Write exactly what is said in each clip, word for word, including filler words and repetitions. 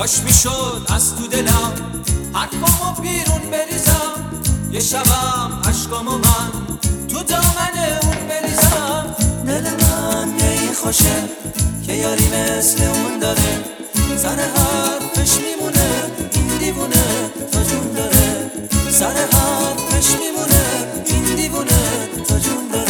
کاش میشد از تو دلم حرفامو بیرون بریزم، یه شبم عشقامو من تو دامن اون بریزم. دل من یه خوشه که یاری مثل اون داره، سر حرفش میمونه این دیوونه تا جون داره، سر حرفش میمونه این دیوونه تا جون داره.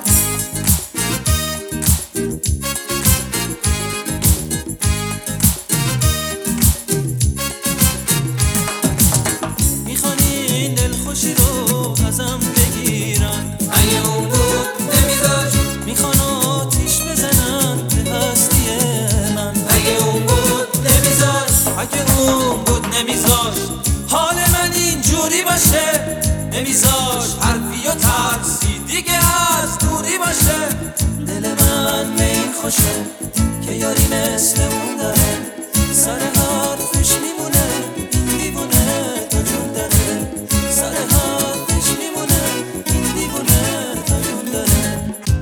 میخوان این دلخوشی رو ازم بگیرن، اگه اون بود نمیذاشت. میخوان آتیش بزنن به هستی من، اگه اون بود نمیذاشت. اگه اون بود نمیذاشت حال من اینجوری باشه، نمیذاشت حرفی و ترسی دیگه از دوری باشه. دل من به این خوشه که یاری مثل اون داره، سر حرفش میمونه این دیوونه تا جون داره، سر حرفش میمونه این دیوونه تا جون داره.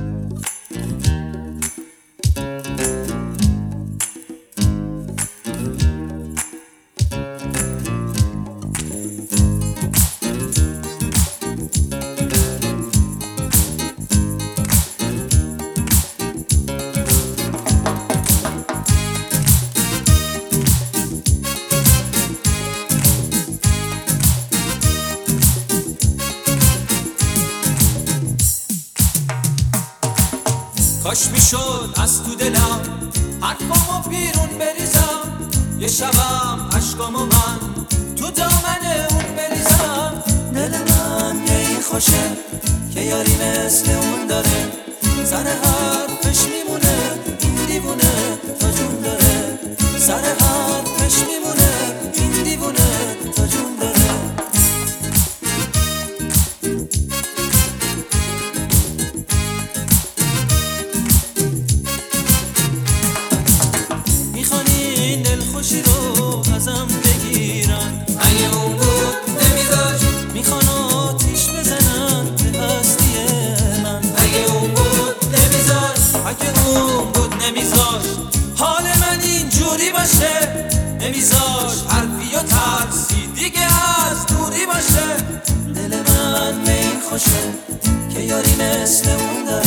کاش میشد از تو دلم حرفامو بیرون بریزم، یه شبم عشقامو من تو دامن اون بریزم. دل من یه خوشه که یاری مثل اون داره، سر حرفش میمونه این دیوونه تا جون داره، سر حرفش میمونه این دیوونه تا جون داره. خوشی رو ازم بگیرن، اگه اون بود نمیذاشت. میخوان آتیش بزنن به هستی من، اگه اون بود نمیذاشت. اگه اون بود نمیذاشت حال من اینجوری باشه، نمیذاشت حرفی و ترسی دیگه از دوری باشه. دل من به این خوشه که یاری مثل اون داره،